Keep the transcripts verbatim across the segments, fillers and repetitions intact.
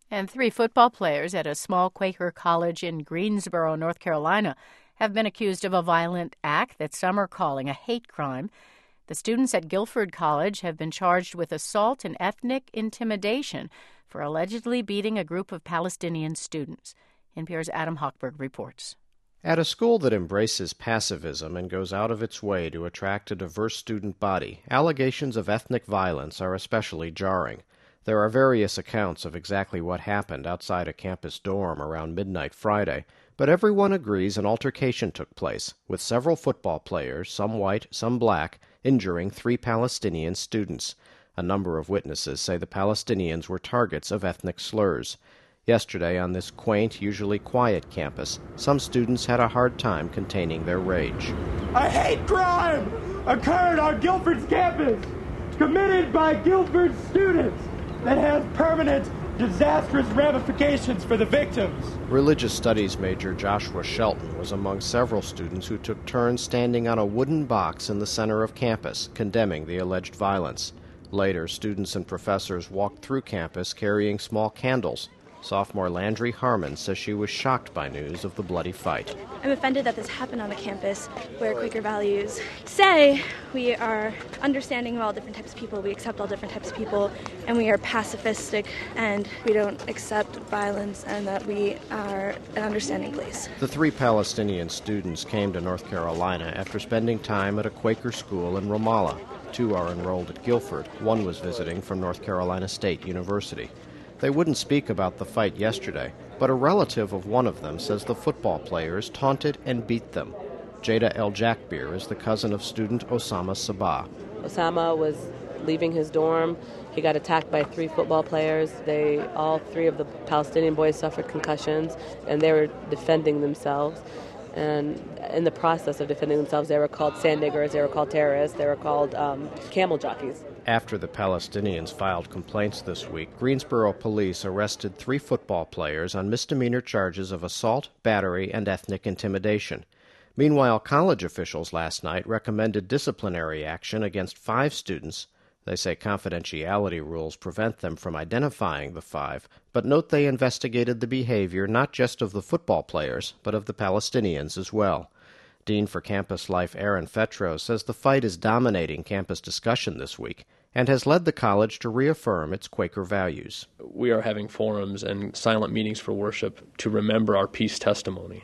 And three football players at a small Quaker college in Greensboro, North Carolina, have been accused of a violent act that some are calling a hate crime. The students at Guilford College have been charged with assault and ethnic intimidation for allegedly beating a group of Palestinian students. N P R's Adam Hochberg reports. At a school that embraces pacifism and goes out of its way to attract a diverse student body, allegations of ethnic violence are especially jarring. There are various accounts of exactly what happened outside a campus dorm around midnight Friday, but everyone agrees an altercation took place, with several football players, some white, some black, injuring three Palestinian students. A number of witnesses say the Palestinians were targets of ethnic slurs. Yesterday, on this quaint, usually quiet campus, some students had a hard time containing their rage. A hate crime occurred on Guilford's campus, committed by Guilford students, that has permanent, disastrous ramifications for the victims. Religious studies major Joshua Shelton was among several students who took turns standing on a wooden box in the center of campus, condemning the alleged violence. Later, students and professors walked through campus carrying small candles. Sophomore Landry Harmon says she was shocked by news of the bloody fight. I'm offended that this happened on a campus where Quaker values say we are understanding of all different types of people, we accept all different types of people, and we are pacifistic, and we don't accept violence, and that we are an understanding place. The three Palestinian students came to North Carolina after spending time at a Quaker school in Ramallah. Two are enrolled at Guilford. One was visiting from North Carolina State University. They wouldn't speak about the fight yesterday, but a relative of one of them says the football players taunted and beat them. Jada El Jakbir is the cousin of student Osama Sabah. Osama was leaving his dorm. He got attacked by three football players. They, all three of the Palestinian boys suffered concussions, and they were defending themselves. And in the process of defending themselves, they were called sand diggers, they were called terrorists, they were called um, camel jockeys. After the Palestinians filed complaints this week, Greensboro police arrested three football players on misdemeanor charges of assault, battery, and ethnic intimidation. Meanwhile, college officials last night recommended disciplinary action against five students. They say confidentiality rules prevent them from identifying the five, but note they investigated the behavior not just of the football players, but of the Palestinians as well. Dean for Campus Life Aaron Fetro says the fight is dominating campus discussion this week and has led the college to reaffirm its Quaker values. We are having forums and silent meetings for worship to remember our peace testimony.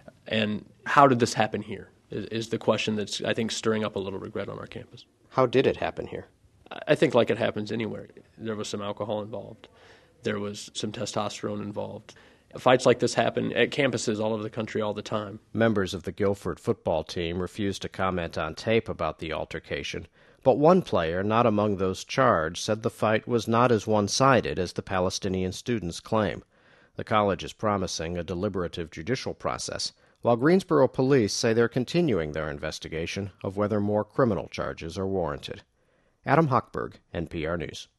And how did this happen here is, is the question that's, I think, stirring up a little regret on our campus. How did it happen here? I think like it happens anywhere. There was some alcohol involved. There was some testosterone involved. Fights like this happen at campuses all over the country all the time. Members of the Guilford football team refused to comment on tape about the altercation, but one player, not among those charged, said the fight was not as one-sided as the Palestinian students claim. The college is promising a deliberative judicial process, while Greensboro police say they're continuing their investigation of whether more criminal charges are warranted. Adam Hochberg, N P R News.